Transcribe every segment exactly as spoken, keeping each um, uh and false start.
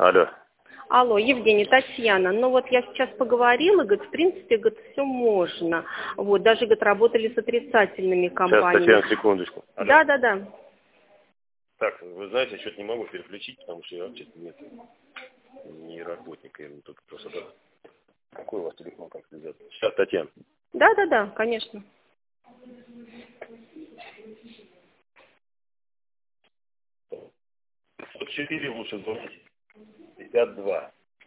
Алло. Алло, Евгений, Татьяна. Ну вот я сейчас поговорила, говорит, в принципе, говорит, все можно. Вот, даже, говорит, работали с отрицательными компаниями. Сейчас, Татьяна, секундочку. Алло. Да, да, да. Так, вы знаете, я что-то не могу переключить, потому что я вообще-то нет, не работника, я тут просто... Какой у вас телефон, как связаться? Сейчас, Татьяна. Да, да, да, конечно. четыре лучше звоните. пятьдесят два.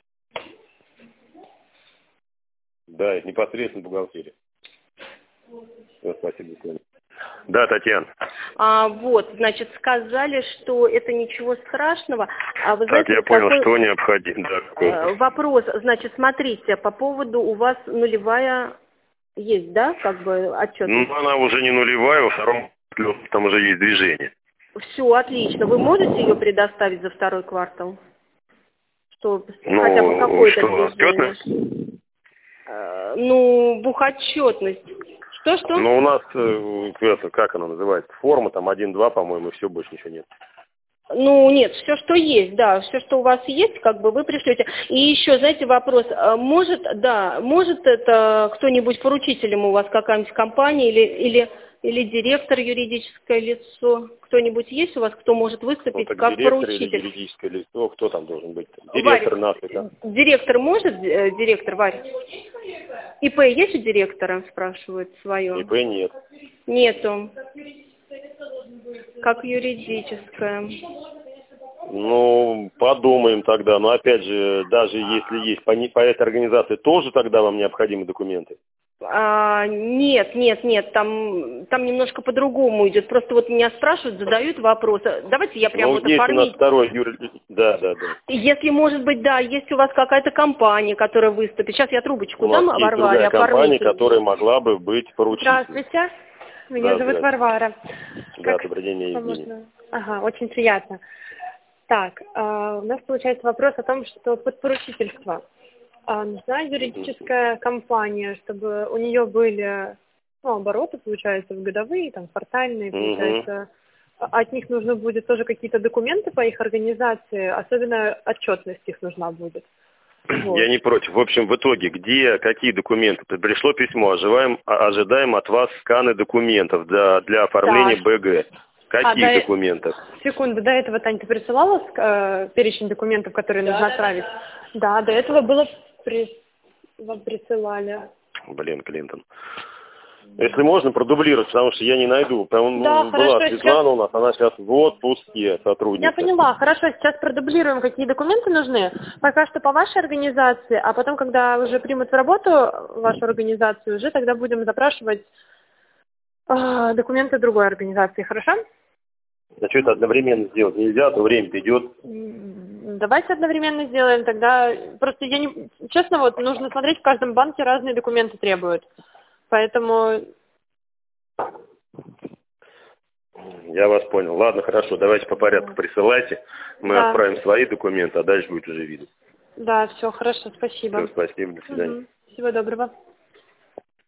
Да, это непосредственно бухгалтерия. Все, спасибо, Татьяна. Да, Татьяна. А, вот, значит, сказали, что это ничего страшного. А вы Так, знаете, я понял, какой... что необходимо. Да, какой... э, вопрос, значит, смотрите, по поводу у вас нулевая есть, да, как бы отчетность? Ну, она уже не нулевая, во втором там уже есть движение. Все, отлично. Вы можете ее предоставить за второй квартал? Что Ну, хотя бы какое-то что, движение? отчетность? Э, ну, бухотчетность. Что-что? Ну, у нас, э, это, как она называется, форма, там один-два, по-моему, и все, больше ничего нет. Ну, нет, все, что есть, да, все, что у вас есть, как бы вы пришлете. И еще, знаете, вопрос, а может, да, может это кто-нибудь поручителем у вас, какая-нибудь компания или, или, или директор, юридическое лицо, кто-нибудь есть у вас, кто может выступить Ну, так как директор поручитель? или юридическое лицо, кто там должен быть? Варя, Директор нас, да? директор может, э, директор, Варя? ИП есть у директора, спрашивают свое? ИП нет. Нету. Как юридическое. Ну, подумаем тогда. Но опять же, даже если есть по, не- по этой организации, тоже тогда вам необходимы документы? А, нет, нет, нет, там, там немножко по-другому идет. Просто вот меня спрашивают, задают вопросы. Давайте я прям Ну, вот есть у нас оформить. второй юридический... Да, да, да. Если, может быть, да, есть у вас какая-то компания, которая выступит. Сейчас я трубочку У нас дам, есть Варваре, другая компания, оформите. которая могла бы быть поручителем. Здравствуйте, меня Да, зовут здравствуйте. Варвара. Да, Как добрый день, я вам Евгений. можно? Ага, очень приятно. Так, а, у нас получается вопрос о том, что подпоручительство. А, нужна юридическая компания, чтобы у нее были, ну, обороты, получается, в годовые, там, квартальные, получается. Угу. От них нужно будет тоже какие-то документы по их организации, особенно отчетность их нужна будет. Вот. Я не против. В общем, в итоге, где, какие документы? Пришло письмо, ожидаем, ожидаем от вас сканы документов для, для оформления Так. БГ. Каких А, до... документов? Секунду, до этого, Тань, ты присылала э, перечень документов, которые да, нужно да, отправить? Да, до этого было при... вам присылали. Блин, Клинтон. Если можно, продублировать, потому что я не найду. Там Да, ну, хорошо, была Светлана сейчас... у нас, она сейчас в отпуске, сотрудница. Я поняла, хорошо, сейчас продублируем, какие документы нужны. Пока что по вашей организации, а потом, когда уже примут в работу вашу организацию, уже тогда будем запрашивать э, документы другой организации, хорошо? А что это одновременно сделать нельзя, то время-то идет. Давайте одновременно сделаем, тогда просто я не... Честно, вот нужно смотреть, в каждом банке разные документы требуют. Поэтому... Я вас понял. Ладно, хорошо, давайте по порядку присылайте. Мы да. отправим свои документы, а дальше будет уже видно. Да, все, хорошо, спасибо. Все, спасибо, до свидания. Угу. Всего доброго.